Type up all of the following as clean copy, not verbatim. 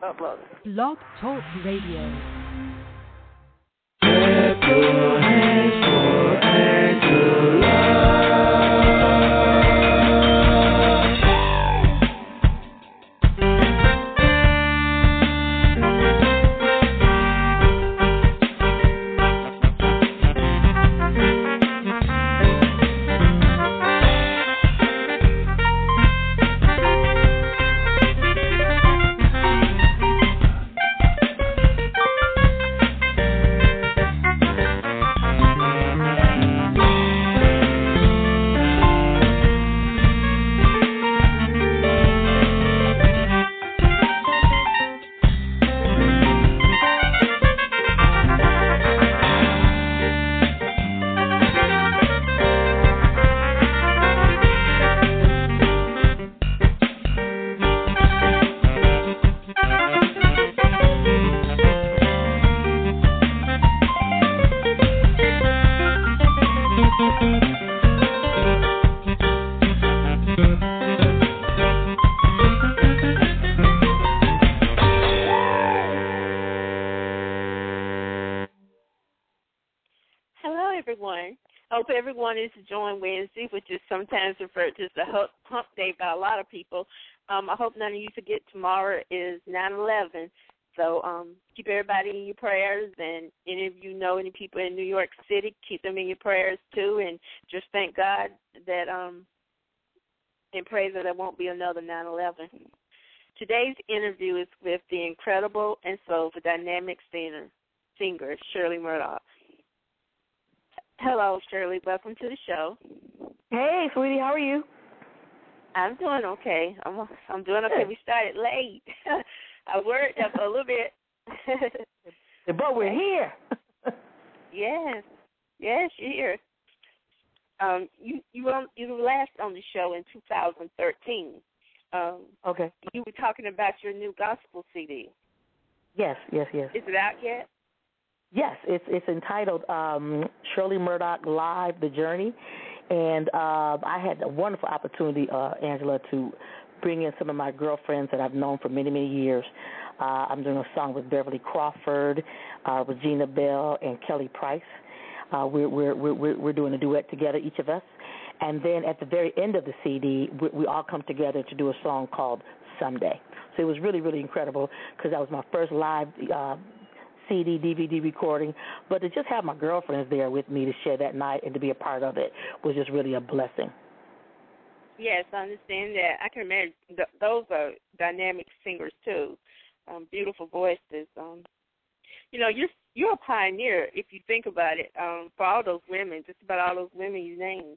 Upload. Blog Talk Radio. Clap your hands for Angela. Everyone is Join Wednesday, which is sometimes referred to as the hump day by a lot of people. I hope none of you forget tomorrow is 9/11. So keep everybody in your prayers, and any of you know any people in New York City, keep them in your prayers too, and just thank God that and pray that there won't be another 9/11. Today's interview is with the incredible and soulful dynamic singer Shirley Murdock. Hello, Shirley. Welcome to the show. Hey, sweetie. How are you? I'm doing okay. I'm doing okay. We started late. I worked up a little bit. But we're here. Yes, you're here. You were last on the show in 2013. Okay. You were talking about your new gospel CD. Yes. Is it out yet? Yes, it's entitled Shirley Murdock Live, The Journey, and I had a wonderful opportunity, Angela, to bring in some of my girlfriends that I've known for many, many years. I'm doing a song with Beverly Crawford, Regina Bell, and Kelly Price. We're doing a duet together, each of us, and then at the very end of the CD, we all come together to do a song called Someday. So it was really, really incredible because that was my first live CD, DVD recording, but to just have my girlfriends there with me to share that night and to be a part of it was just really a blessing. Yes, I understand that. I can imagine those are dynamic singers too, beautiful voices. You're a pioneer if you think about it. For all those women, just about all those women you named.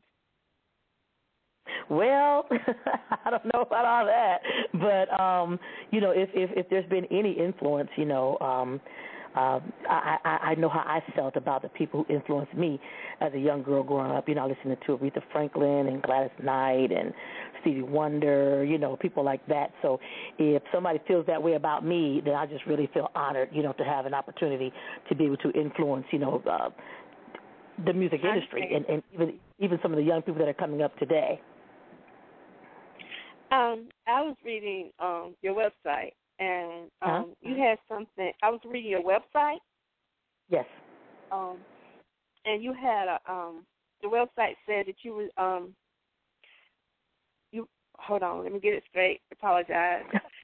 Well, I don't know about all that, but if there's been any influence, I know how I felt about the people who influenced me as a young girl growing up, listening to Aretha Franklin and Gladys Knight and Stevie Wonder, people like that. So if somebody feels that way about me, then I just really feel honored, to have an opportunity to be able to influence, the music industry and even some of the young people that are coming up today. I was reading your website. And you had something. I was reading your website. Yes. And you had the website said that you were hold on, let me get it straight. Apologize.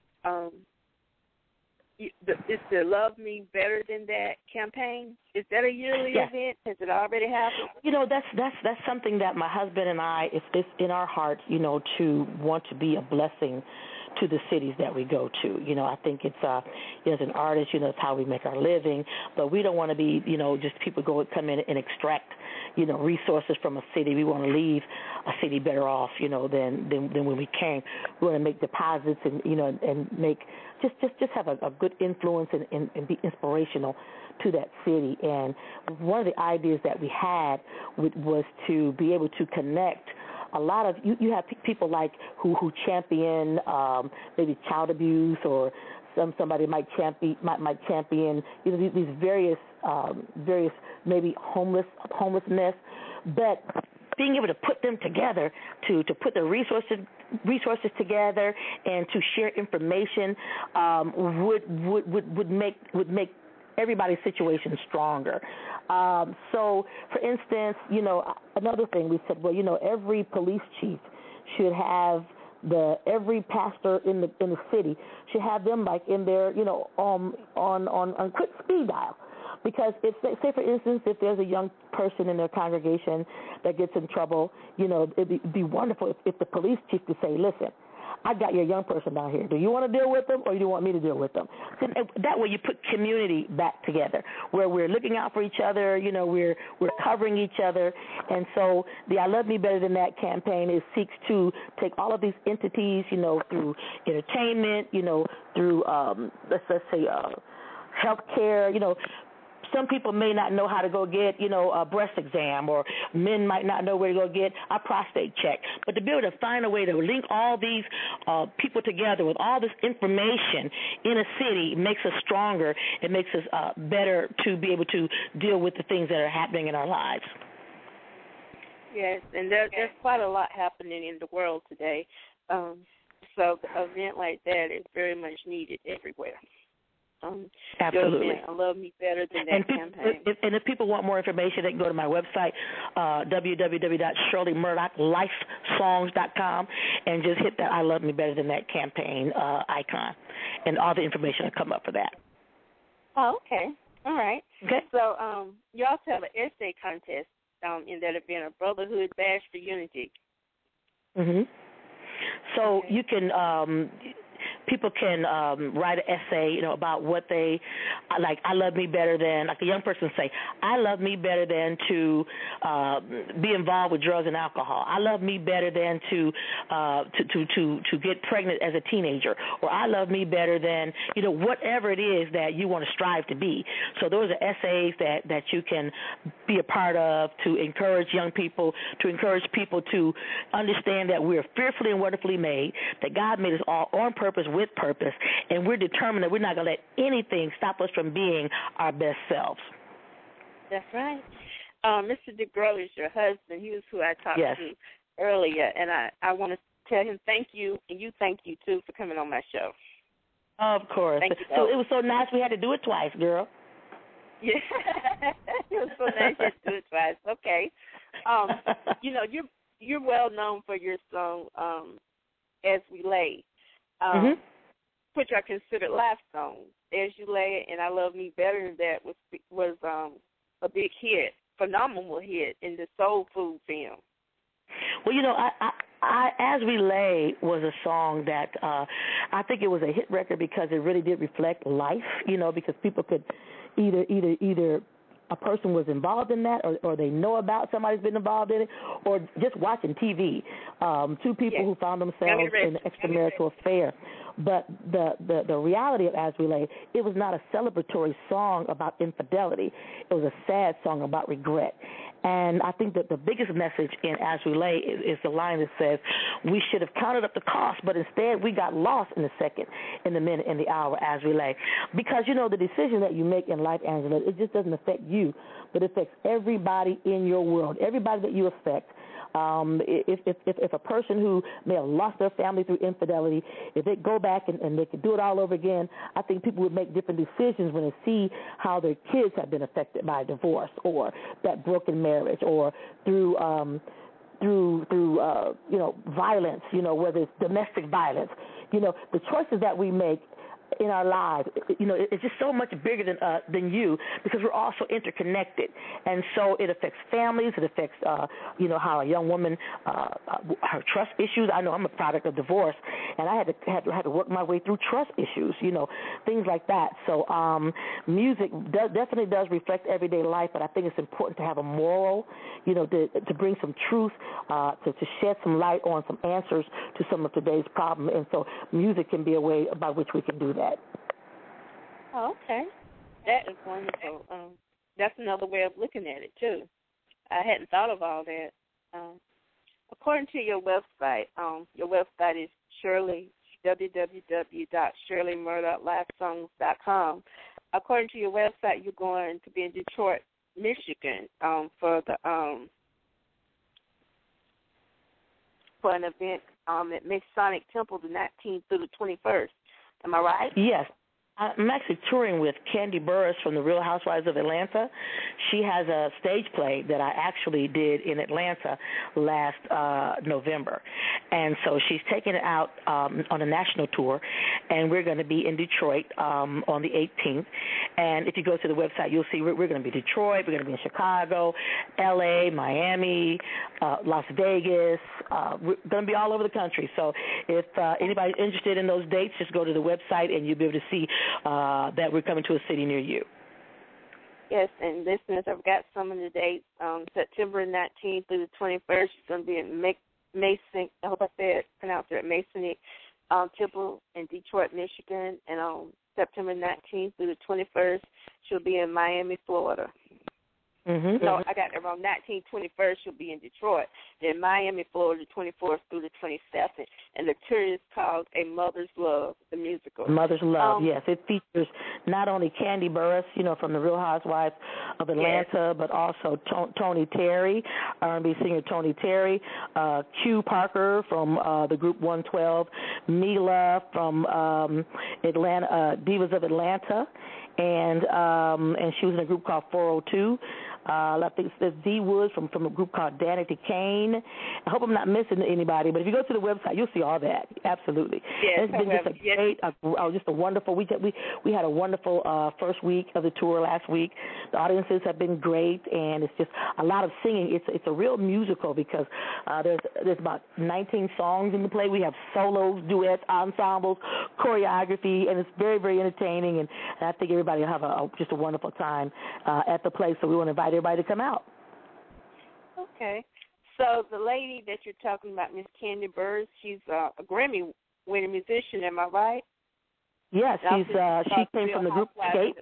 It's the Love Me Better Than That campaign. Is that a yearly event? Has it already happened? That's something that my husband and I, it's in our hearts, to want to be a blessing to the cities that we go to. I think it's, as an artist, it's how we make our living, but we don't want to be, just people come in and extract, resources from a city. We want to leave a city better off, than when we came. We want to make deposits and, and make, just have a good influence and be inspirational to that city. And one of the ideas that we had was to be able to connect a lot of you have people like who champion maybe child abuse, or somebody might champion these various maybe homelessness, but being able to put them together, to put the resources together, and to share information would make everybody's situation stronger. So, for instance, another thing we said, well, every police chief should have every pastor in the city should have them like in their, on quick speed dial. Because if, say for instance, if there's a young person in their congregation that gets in trouble, it'd be wonderful if the police chief could say, listen, I got your young person down here. Do you want to deal with them or do you want me to deal with them? So that way you put community back together where we're looking out for each other, we're covering each other. And so the I Love Me Better Than That campaign seeks to take all of these entities, through entertainment, through, let's say, healthcare, some people may not know how to go get, a breast exam, or men might not know where to go get a prostate check. But to be able to find a way to link all these people together with all this information in a city makes us stronger. It makes us better to be able to deal with the things that are happening in our lives. Yes, and there's quite a lot happening in the world today. So an event like that is very much needed everywhere. Absolutely. I Love Me Better Than That campaign. If people want more information, they can go to my website, www.shirleymurdoch.lifesongs.com, and just hit that I Love Me Better Than That campaign icon, and all the information will come up for that. Oh, okay. All right. Okay. So you also have an essay contest in that event, a Brotherhood Bash for Unity. Mm-hmm. So okay. You can... people can write an essay, about what they like. I love me better than, like a young person say, I love me better than to be involved with drugs and alcohol. I love me better than to get pregnant as a teenager, or I love me better than, whatever it is that you want to strive to be. So those are essays that you can be a part of to encourage young people, to encourage people to understand that we're fearfully and wonderfully made, that God made us all on purpose, with purpose, and we're determined that we're not going to let anything stop us from being our best selves. That's right. Mr. DeGrow is your husband. He was who I talked yes. to earlier, and I want to tell him thank you, and you thank you, too, for coming on my show. Of course. Thank you, so it was so nice we had to do it twice, girl. Yeah. It was so nice you had to do it twice. Okay. You're well known for your song, As We Lay. Which are considered laugh songs. As You Lay and I Love Me Better Than That was a big hit, phenomenal hit in the Soul Food film. Well, I As We Lay was a song that I think it was a hit record because it really did reflect life, because people could either a person was involved in that, or they know about somebody's been involved in it, or just watching TV. Two people who found themselves in an extramarital affair. But the reality of As We Lay, it was not a celebratory song about infidelity. It was a sad song about regret. And I think that the biggest message in As We Lay is the line that says, we should have counted up the cost, but instead we got lost in the second, in the minute, in the hour as we lay. Because, the decision that you make in life, Angela, it just doesn't affect you, but it affects everybody in your world, everybody that you affect. If a person who may have lost their family through infidelity, if they go back and they could do it all over again, I think people would make different decisions when they see how their kids have been affected by divorce or that broken marriage or through violence, whether it's domestic violence. The choices that we make in our lives, it's just so much bigger than you, because we're all so interconnected. And so it affects families. It affects, how a young woman, her trust issues. I know I'm a product of divorce, and I had to work my way through trust issues, things like that. So music definitely does reflect everyday life, but I think it's important to have a moral, to bring some truth, to shed some light on some answers to some of today's problems. And so music can be a way by which we can do that. Oh, okay. That is wonderful. That's another way of looking at it, too. I hadn't thought of all that. According to your website is www.shirleymurdoch.lifesongs.com. According to your website, you're going to be in Detroit, Michigan for the for an event at Masonic Temple the 19th through the 21st. Am I right? Yes. I'm actually touring with Candy Burris from the Real Housewives of Atlanta. She has a stage play that I actually did in Atlanta last November. And so she's taking it out on a national tour, and we're going to be in Detroit on the 18th. And if you go to the website, you'll see we're going to be Detroit, we're going to be in Chicago, L.A., Miami, Las Vegas. We're going to be all over the country. So if anybody's interested in those dates, just go to the website and you'll be able to see that we're coming to a city near you. Yes, and listeners, I've got some of the dates. September 19th through the 21st, it's going to be in Mason. I hope I pronounced it, Masonic Temple in Detroit, Michigan. And on September 19th through the 21st, she'll be in Miami, Florida. Mm-hmm. No, I got it wrong. 19th, 21st, she'll be in Detroit. Then Miami, Florida, 24th through the 22nd. And the tour is called A Mother's Love, the musical. Mother's Love, yes. It features not only Candy Burris, from the Real Housewives of Atlanta, yes, but also Tony Terry, R&B singer Tony Terry, Q Parker from the group 112, Mila from Atlanta, Divas of Atlanta, and she was in a group called 402. I think there's D Woods from a group called Danity Kane. I hope I'm not missing anybody, but if you go to the website, you'll see all that. Absolutely. Yes, it's been just a wonderful week. We had a wonderful first week of the tour last week. The audiences have been great, and it's just a lot of singing. It's a real musical because there's about 19 songs in the play. We have solos, duets, ensembles, choreography, and it's very, very entertaining, and I think everybody will have just a wonderful time at the play, so we want to invite everybody to come out. Okay. So the lady that you're talking about, Miss Candy Burris, she's a Grammy-winning musician, am I right? Yes, she came from the group Escape.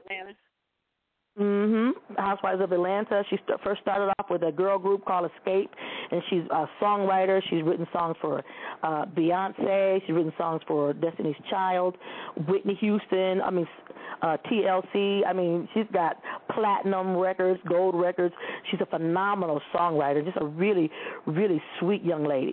Housewives of Atlanta. She first started off with a girl group called Escape, and she's a songwriter. She's written songs for Beyonce. She's written songs for Destiny's Child, Whitney Houston, TLC. She's got platinum records, gold records. She's a phenomenal songwriter, just a really, really sweet young lady.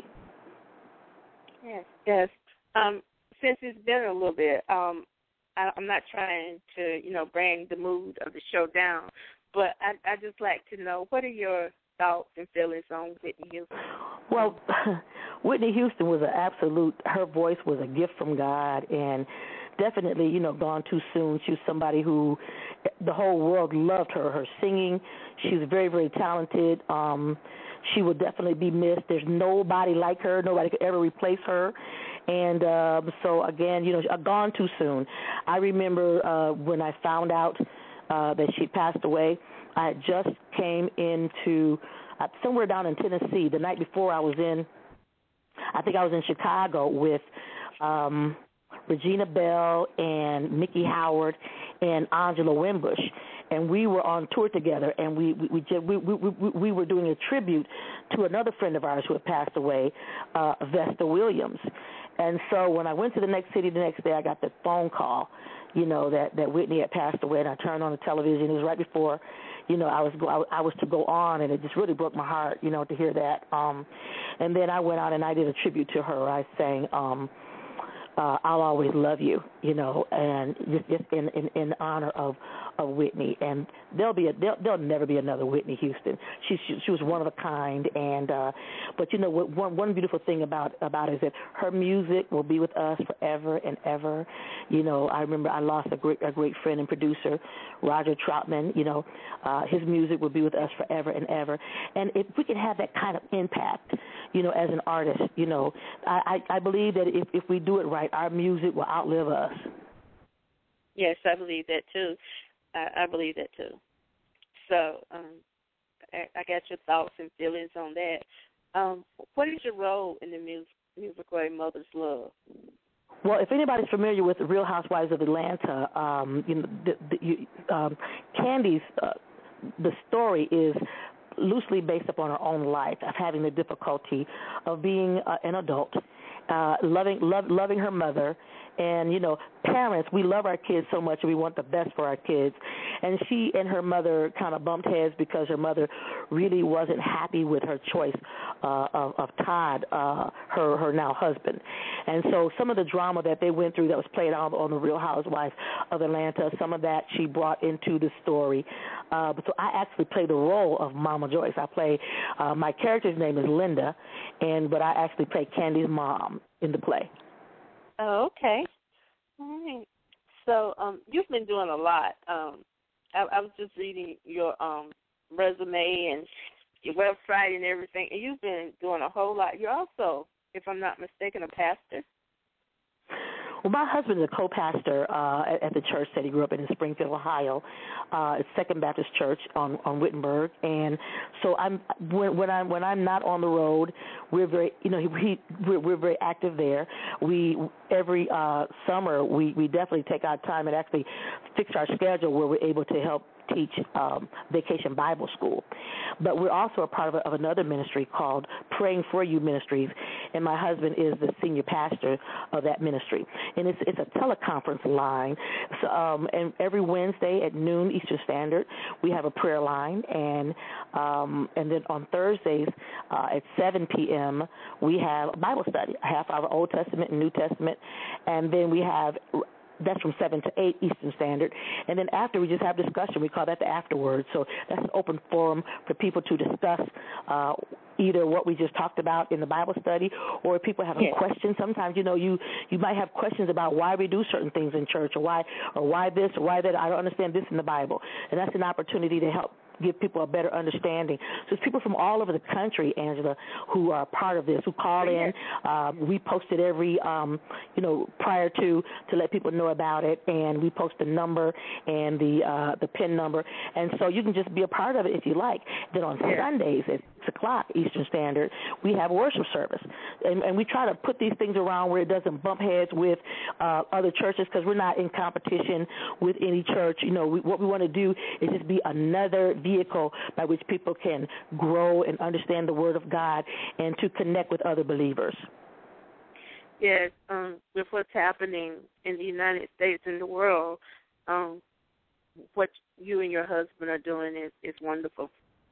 Yes. Since it's been a little bit, I'm not trying to, bring the mood of the show down, but I just like to know, what are your thoughts and feelings on Whitney Houston? Well, Whitney Houston was her voice was a gift from God, and definitely, gone too soon. She was somebody who the whole world loved her singing. She's very, very talented. She will definitely be missed. There's nobody like her. Nobody could ever replace her. And so, again, gone too soon. I remember when I found out that she passed away, I had just came into somewhere down in Tennessee. The night before I was in Chicago with Regina Bell and Mickey Howard and Angela Wimbush. And we were on tour together, and we were doing a tribute to another friend of ours who had passed away, Vesta Williams. And so when I went to the next city the next day, I got the phone call, that Whitney had passed away, and I turned on the television. It was right before, I was to go on, and it just really broke my heart, to hear that. And then I went out and I did a tribute to her. I sang I'll Always Love You, and just in honor of Whitney. And there'll never be another Whitney Houston. She was one of a kind. And but one beautiful thing about it is that her music will be with us forever and ever. I remember I lost a great friend and producer, Roger Troutman. His music will be with us forever and ever. And if we can have that kind of impact, as an artist, I believe that if we do it right, our music will outlive us. Yes, I believe that too. I believe that too. So I got your thoughts and feelings on that. What is your role in the musical A Mother's Love? Well, if anybody's familiar with the Real Housewives of Atlanta, Candy's the story is loosely based upon her own life of having the difficulty of being an adult, loving her mother, And, parents, we love our kids so much and we want the best for our kids. And she and her mother kind of bumped heads because her mother really wasn't happy with her choice of Todd, her now husband. And so some of the drama that they went through that was played out on The Real Housewives of Atlanta, some of that she brought into the story. So I actually play the role of Mama Joyce. I play, my character's name is Linda, but I actually play Candy's mom in the play. Oh, okay. All right. So you've been doing a lot. I was just reading your resume and your website and everything, and you've been doing a whole lot. You're also, if I'm not mistaken, a pastor. Well, my husband is a co-pastor at the church that he grew up in Springfield, Ohio. It's Second Baptist Church on Wittenberg, and so when I'm not on the road, we're very we're very active there. We every summer we definitely take our time and actually fix our schedule where we're able to help teach Vacation Bible School. But we're also a part of another ministry called Praying For You Ministries, and my husband is the senior pastor of that ministry. And it's a teleconference line. So, and every Wednesday at noon Eastern Standard, we have a prayer line, and then on Thursdays at 7 p.m. we have a Bible study, a half hour Old Testament and New Testament, and then we have. That's from 7 to 8 Eastern Standard. And then after, we just have discussion. We call that the afterword. So that's an open forum for people to discuss either what we just talked about in the Bible study, or if people have questions. Sometimes, you might have questions about why we do certain things in church, or why this, or why that. I don't understand this in the Bible. And that's an opportunity to help give people a better understanding. So it's people from all over the country, Angela, who are part of this, who call in. We post it every, prior to let people know about it, and we post the number and the PIN number, and so you can just be a part of it if you like. Then on Sundays at 6 o'clock Eastern Standard, we have worship service, and we try to put these things around where it doesn't bump heads with other churches, because we're not in competition with any church. What we want to do is just be another vehicle by which people can grow and understand the Word of God and to connect with other believers. Yes, with what's happening in the United States and the world, what you and your husband are doing is wonderful.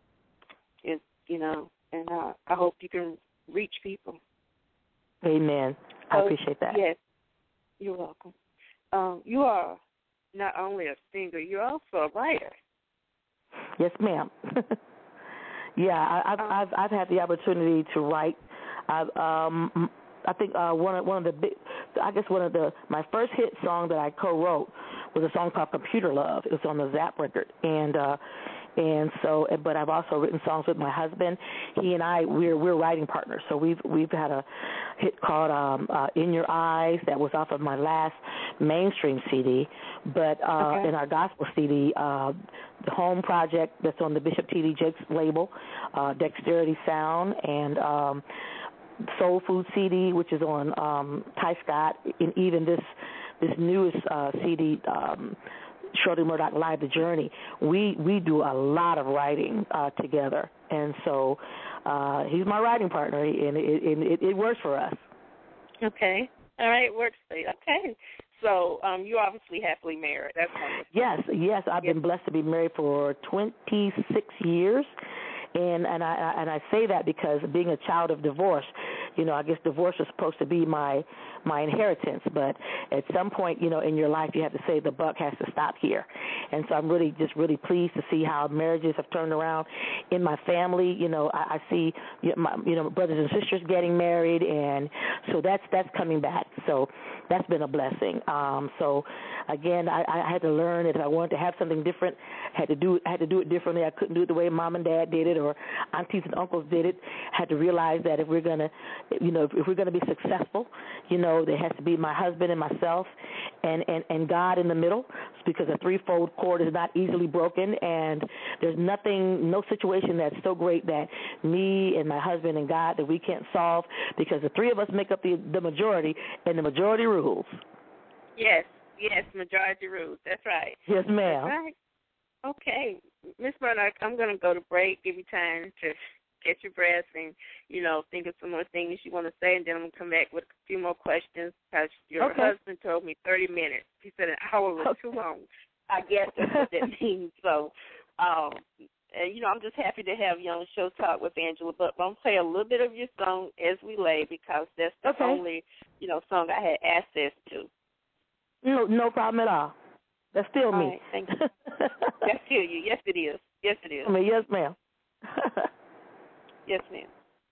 And I hope you can reach people. Amen. I appreciate that. Yes, you're welcome. You are not only a singer, you're also a writer. Yes, ma'am. I've had the opportunity to write. I think one of my first hit song that I co-wrote was a song called Computer Love. It was on the Zap record, but I've also written songs with my husband. He and I, we're writing partners. So we've had a hit called In Your Eyes that was off of my last mainstream CD, but in our gospel CD, the Home Project that's on the Bishop T.D. Jakes label, Dexterity Sound, and Soul Food CD, which is on Ty Scott, and even this newest CD, Shirley Murdoch Live the Journey. We do a lot of writing together, and so he's my writing partner, and it works for us. Okay. All right, it works for you. Okay. So you're obviously happily married. That's wonderful. Yes. I've been blessed to be married for 26 years. And I say that because being a child of divorce, I guess divorce is supposed to be my inheritance, but at some point, in your life, you have to say the buck has to stop here. And so I'm really pleased to see how marriages have turned around in my family. I see my brothers and sisters getting married, and so that's coming back. So that's been a blessing. So again, I had to learn that if I wanted to have something different, I had to do it differently. I couldn't do it the way mom and dad did it, or aunties and uncles did it. I had to realize that if we're gonna be successful, there has to be my husband and myself, and God in the middle, because a threefold cord is not easily broken, and there's no situation that's so great that me and my husband and God that we can't solve, because the three of us make up the majority, and the majority rules. Yes, majority rules. That's right. Yes, ma'am. That's right. Okay. Ms. Murdoch, I'm going to go to break, give you time to catch your breath and, think of some more things you want to say, and then I'm going to come back with a few more questions because your husband told me 30 minutes. He said an hour was too long. I guess that's what that means. So, I'm just happy to have you on the show Talk with Angela, but I'm going to play a little bit of your song as we lay because that's the only, song I had access to. No problem at all. That's still me. All right, thank you. That's still you. Yes, it is. Yes, it is. Yes, ma'am. Yes, ma'am.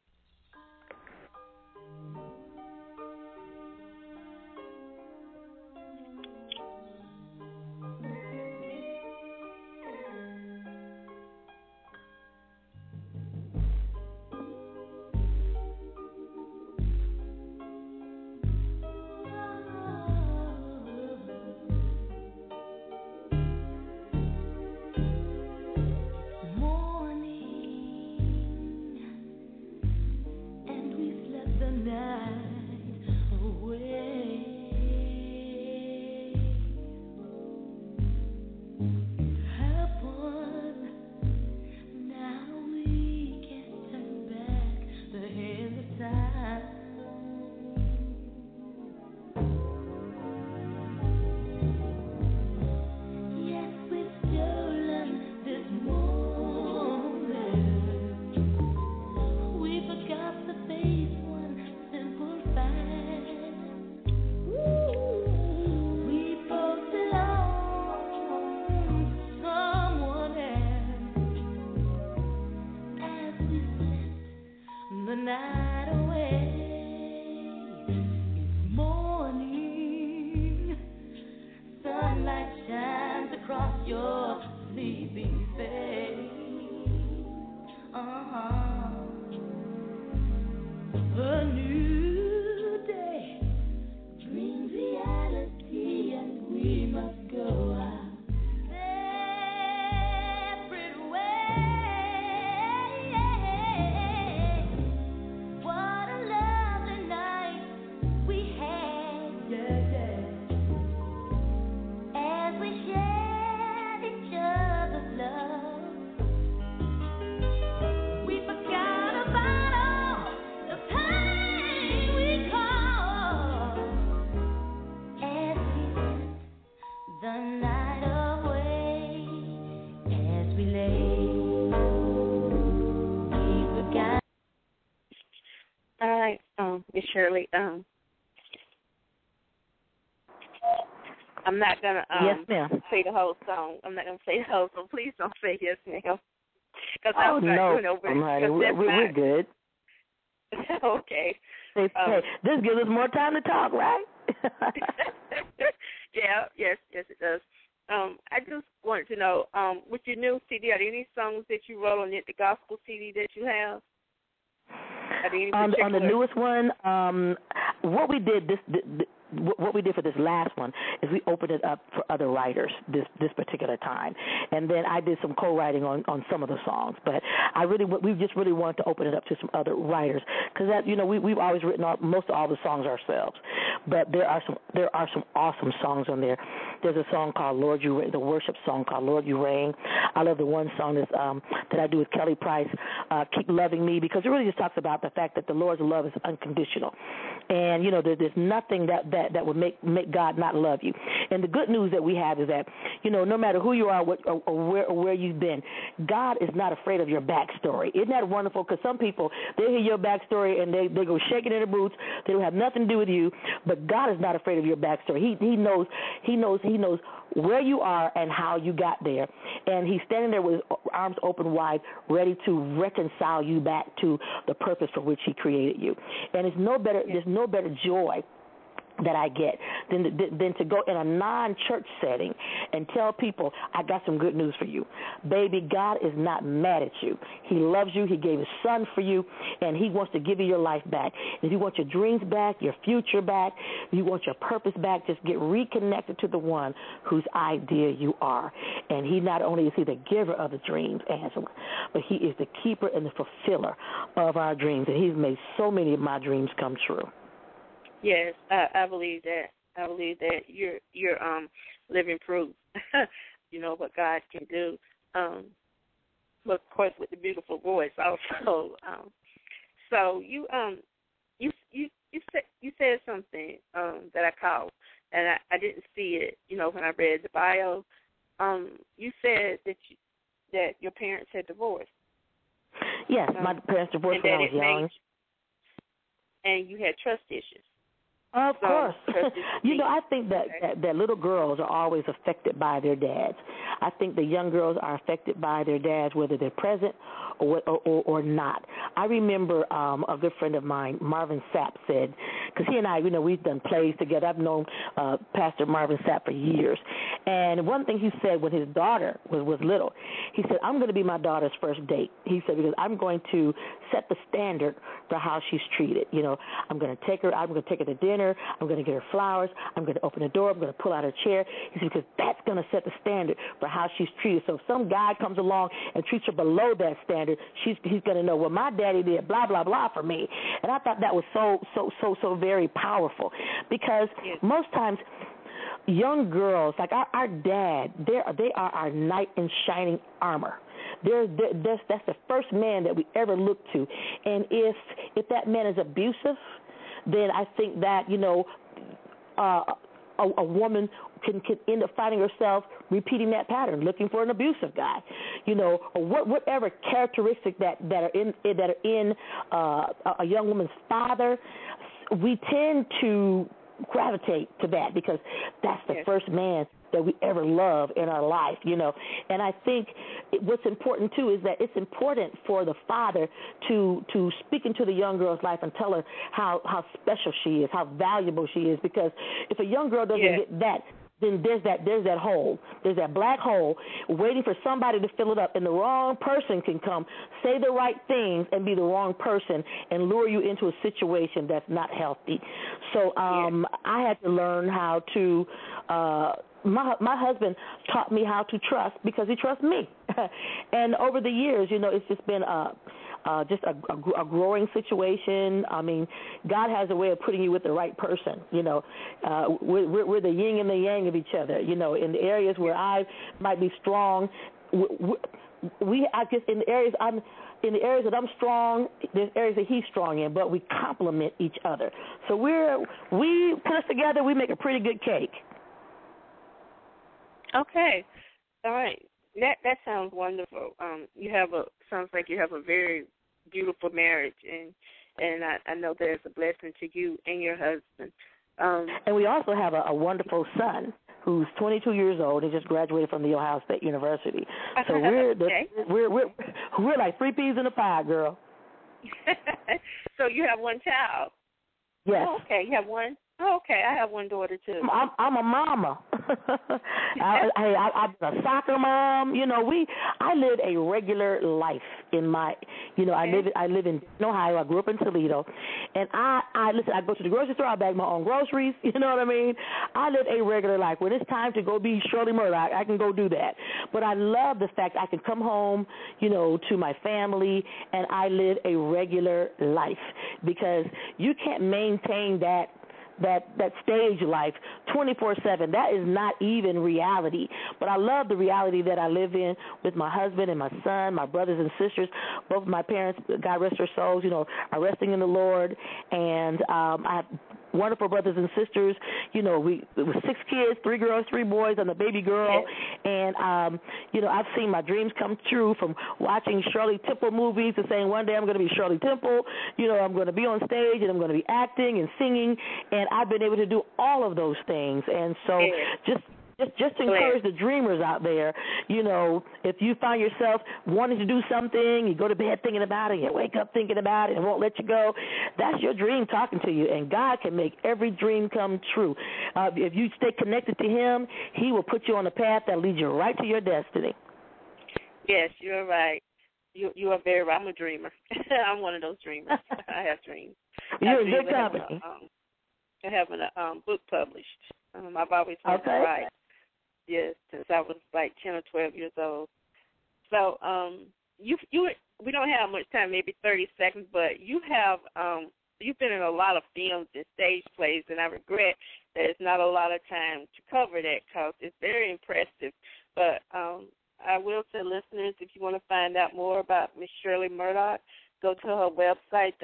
Miss Shirley, I'm not gonna yes, ma'am. say the whole song. I'm not gonna say the whole song. Please don't say yes, ma'am. Oh no, we're good. Okay. Hey, this gives us more time to talk, right? Yeah. Yes, it does. I just wanted to know, with your new CD, are there any songs that you wrote on it, the gospel CD that you have? On the newest one, what we did for this last one is we opened it up for other writers this particular time, and then I did some co-writing on some of the songs. But we just really wanted to open it up to some other writers because we've always written most of all the songs ourselves. But there are some awesome songs on there. There's a song called Lord You Reign, the worship song called Lord You Reign. I love the one song that I do with Kelly Price, Keep Loving Me, because it really just talks about the fact that the Lord's love is unconditional. And, there's nothing that would make God not love you. And the good news that we have is that, no matter who you are or where you've been, God is not afraid of your backstory. Isn't that wonderful? Because some people, they hear your backstory and they go shaking in their boots. They don't have nothing to do with you. But God is not afraid of your backstory. He knows where you are and how you got there. And he's standing there with arms open wide, ready to reconcile you back to the purpose for which he created you. And there's no better joy that I get than to go in a non-church setting and tell people, I got some good news for you. Baby, God is not mad at you. He loves you. He gave his son for you, and he wants to give you your life back. If you want your dreams back, your future back, if you want your purpose back, just get reconnected to the one whose idea you are. And he not only is he the giver of the dreams, Angela, but he is the keeper and the fulfiller of our dreams. And he's made so many of my dreams come true. Yes, I believe that. I believe that you're living proof. What God can do. but of course with the beautiful voice also. So you said something that I caught, and I didn't see it, when I read the bio. You said that your parents had divorced. Yes, my parents divorced when I was young. And you had trust issues. Of course. I think that little girls are always affected by their dads. I think the young girls are affected by their dads, whether they're present or not. I remember a good friend of mine, Marvin Sapp, said, because he and I, we've done plays together. I've known Pastor Marvin Sapp for years. And one thing he said when his daughter was little, he said, I'm going to be my daughter's first date. He said, because I'm going to set the standard for how she's treated. I'm going to take her to dinner. I'm going to get her flowers. I'm going to open the door. I'm going to pull out her chair. He said, because that's going to set the standard for how she's treated. So if some guy comes along and treats her below that standard, he's going to know, well, my daddy did blah, blah, blah for me. And I thought that was so very powerful, because most times young girls, like our dad, they are our knight in shining armor. That's the first man that we ever look to. And if that man is abusive, then I think that, a woman can end up finding herself repeating that pattern, looking for an abusive guy, or whatever characteristic that are in a young woman's father. We tend to gravitate to that because that's the first man that we ever love in our life, And I think what's important, too, is that it's important for the father to speak into the young girl's life and tell her how special she is, how valuable she is, because if a young girl doesn't get that, then there's that hole. There's that black hole waiting for somebody to fill it up, and the wrong person can come, say the right things, and be the wrong person and lure you into a situation that's not healthy. So I had to learn how to my husband taught me how to trust because he trusts me. And over the years, it's just been just a growing situation. I mean, God has a way of putting you with the right person. We're the yin and the yang of each other. In the areas where I might be strong, I guess in the areas that I'm strong, there's areas that he's strong in, but we complement each other. So we put us together, we make a pretty good cake. Okay, all right. That sounds wonderful. Sounds like you have a very beautiful marriage, and I know there's a blessing to you and your husband. And we also have a wonderful son who's 22 years old. He just graduated from the Ohio State University. So we're like 3 peas in a pie, girl. So you have one child. Yes. Oh, okay, you have one. Oh, okay, I have one daughter too. I'm a mama. I'm a soccer mom. I live a regular life in my. I live in Ohio. I grew up in Toledo, and I listen. I go to the grocery store. I bag my own groceries. You know what I mean? I live a regular life. When it's time to go be Shirley Murdoch, I can go do that. But I love the fact I can come home, to my family, and I live a regular life because you can't maintain that stage life 24/7. That is not even reality. But I love the reality that I live in with my husband and my son, my brothers and sisters. Both of my parents, God rest their souls, are resting in the Lord. And I have wonderful brothers and sisters. It was 6 kids, 3 girls, 3 boys. I'm the baby girl. And, I've seen my dreams come true from watching Shirley Temple movies and saying one day I'm going to be Shirley Temple. I'm going to be on stage and I'm going to be acting and singing. And I've been able to do all of those things. And so just to encourage the dreamers out there, if you find yourself wanting to do something, you go to bed thinking about it, you wake up thinking about it and won't let you go, that's your dream talking to you, and God can make every dream come true. If you stay connected to him, he will put you on a path that leads you right to your destiny. Yes, you're right. You are very right. I'm a dreamer. I'm one of those dreamers. I have dreams. You're in good company. I have a book published. I've always wanted to write. Yes, since I was like 10 or 12 years old. So we don't have much time, maybe 30 seconds, but you've been in a lot of films and stage plays, and I regret that it's not a lot of time to cover that because it's very impressive. But I will say, listeners, if you want to find out more about Miss Shirley Murdoch, go to her website,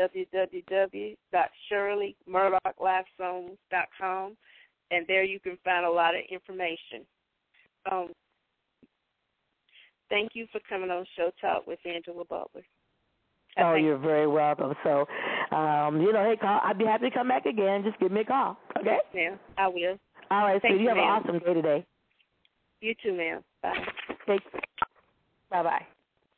www.shirleymurdochlifesongs.com, and there you can find a lot of information. Thank you for coming on Show Talk with Angela Butler. You're very welcome. So, hey, call. I'd be happy to come back again. Just give me a call, okay? Yeah, I will. All right, so you have ma'am. an awesome day today. You too, ma'am. Bye. Bye-bye.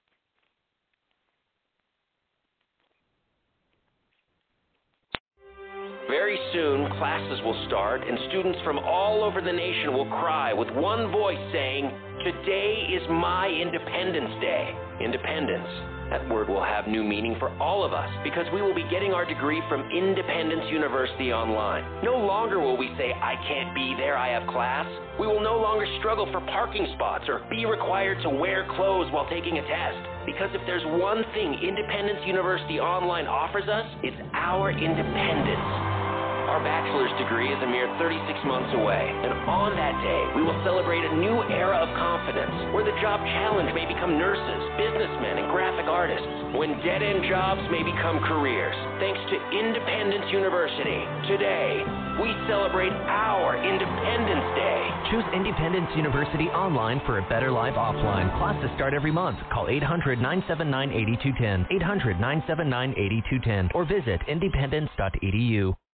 Very soon, classes will start, and students from all over the nation will cry with one voice saying, "Today is my Independence Day." Independence. That word will have new meaning for all of us because we will be getting our degree from Independence University Online. No longer will we say, "I can't be there, I have class." We will no longer struggle for parking spots or be required to wear clothes while taking a test. Because if there's one thing Independence University Online offers us, it's our independence. Our bachelor's degree is a mere 36 months away, and on that day, we will celebrate a new era of confidence, where the job challenge may become nurses, businessmen, and graphic artists, when dead-end jobs may become careers. Thanks to Independence University, today, we celebrate our Independence Day. Choose Independence University Online for a better life offline. Classes start every month. Call 800-979-8210, 800-979-8210, or visit independence.edu.